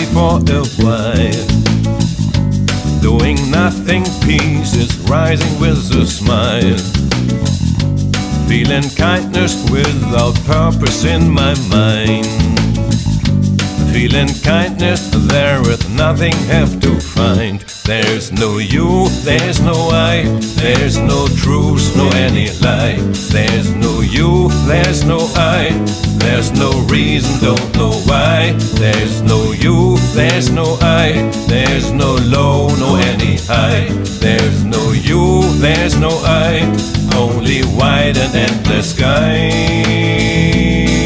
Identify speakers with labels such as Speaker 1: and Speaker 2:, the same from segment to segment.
Speaker 1: only for a while. Doing nothing, peace is rising with a smile. Feeling kindness without purpose in my mind. Feeling kindness, there is nothing have to find. There's no you, there's no I, there's no truth, no any lie. There's no you, there's no I, there's no reason, don't know why. There's no you, there's no I, there's no low, no any high. There's no you, there's no I, only wide and endless sky.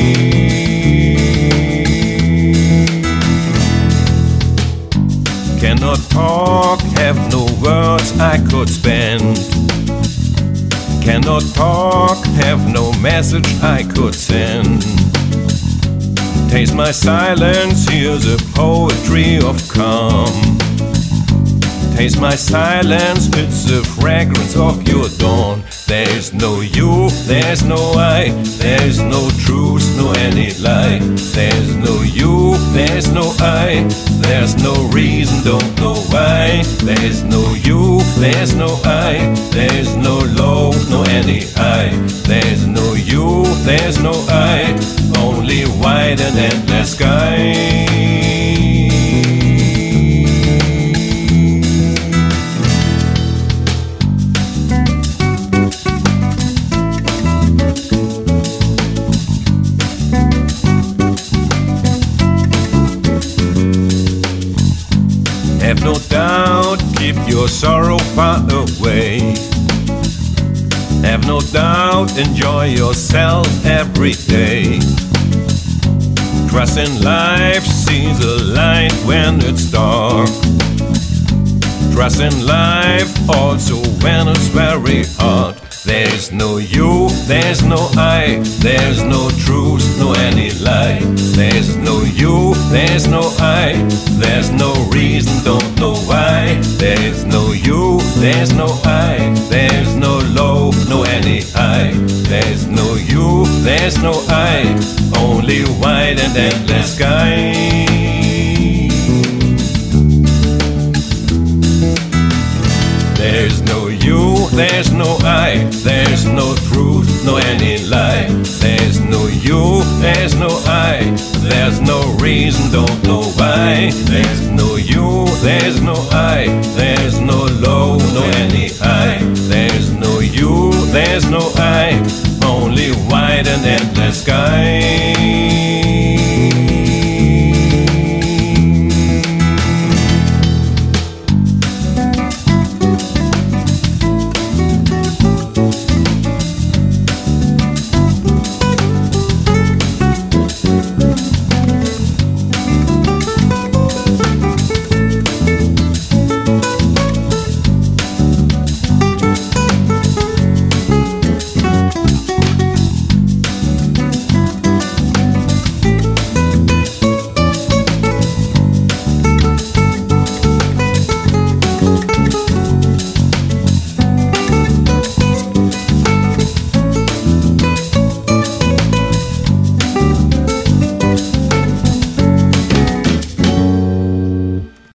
Speaker 1: Cannot talk, have no words I could spend. Cannot talk, have no message I could send. Taste my silence, hear the poetry of calm. Taste my silence, it's the fragrance of your dawn. There's no you, there's no I, there's no truth, no any lie. There's no you, there's no I, there's no reason, don't know why. There's no you, there's no I, there's no low, no any high. There's no you, there's no I, only wide and endless sky. Have no doubt, keep your sorrow far away. Have no doubt, enjoy yourself every day. Trust in life, see the light when it's dark. Trust in life also when it's very hard. There's no you, there's no I, there's no truth, no any lie. There's no you, there's no I, there's no reason, don't know why. There's no you, there's no I, there's no low, no any high. There's no you, there's no I, only wide and endless sky. There's no you, there's no I, there's no truth, no any lie. There's no you, there's no I, there's no reason, don't know why. There's no you, there's no I, there's no low, no any high. There's no you, there's no I, only wide and endless sky.